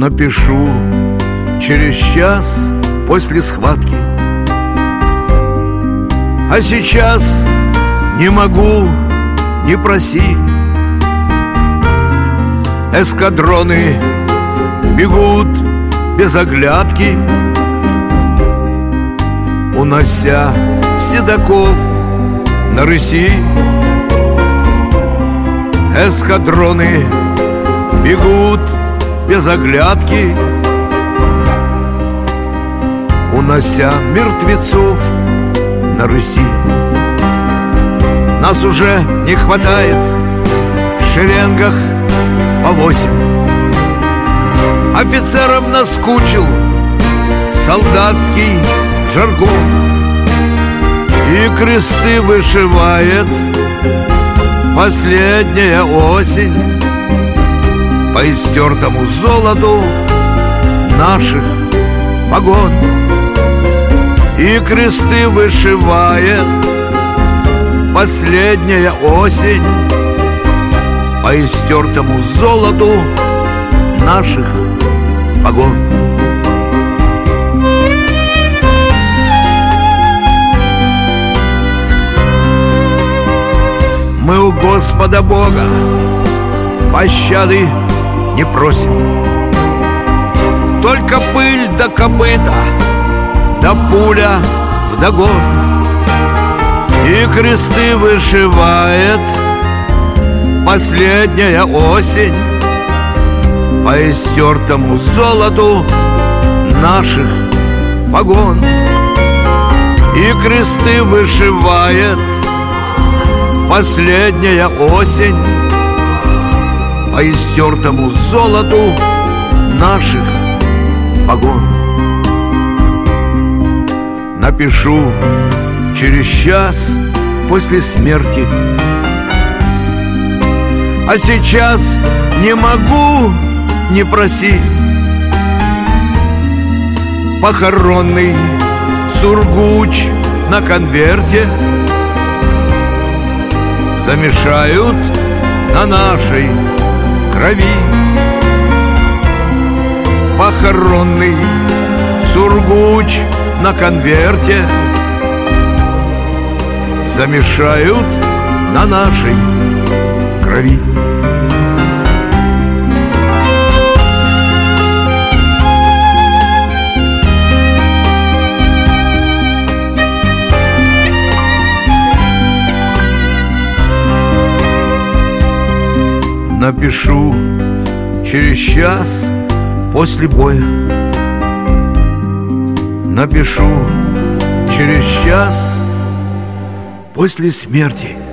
напишу через час после схватки. А сейчас не могу, не проси. Эскадроны бегут без оглядки, унося седаков на рыси. Эскадроны бегут без оглядки, унося мертвецов на рыси. Нас уже не хватает в шеренгах по 8. Офицерам наскучил солдатский жаргон, и кресты вышивает последняя осень по истертому золоту наших погон. И кресты вышивает последняя осень по истертому золоту наших погон. Мы у Господа Бога пощады не просим, только пыль да копыта, да пуля вдогон. И кресты вышивает последняя осень по истертому золоту наших погон. И кресты вышивает последняя осень по истертому золоту наших погон. Напишу через час после смерти. А сейчас не могу, не проси. Похоронный сургуч на конверте замешают на нашей крови. Похоронный сургуч на конверте замешают на нашей крови. Напишу через час после боя. Напишу через час после смерти.